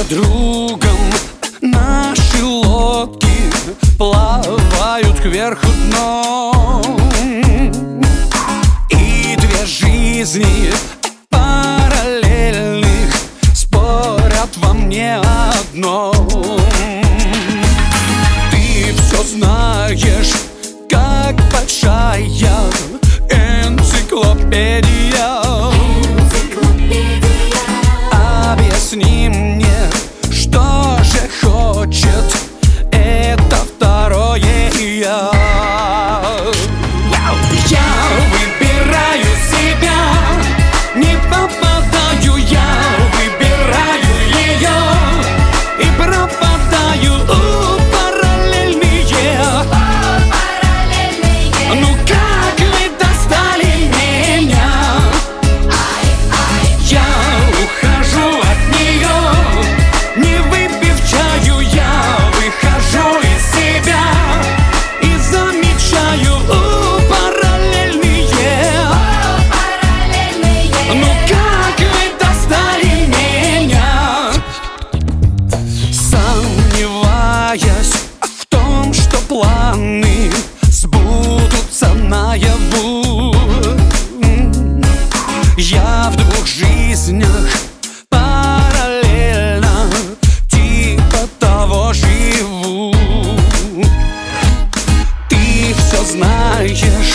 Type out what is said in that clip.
другом наши лодки плавают кверху дном, и две жизни параллельных спорят во мне одном. Ты все знаешь, как большая энциклопедия. Объясни мне, что же хочет это второе я. Я выбираю себя, не попадаю, я выбираю ее и пропадаю. Ну как вы достали меня? Я ухожу от нее, не выпив чаю, я выхожу из себя и замечаю параллельные. Ну как вы достали меня? Сомневаясь в том, что планы сбудутся наяву, я в двух жизнях параллельно типа того живу. Ты все знаешь,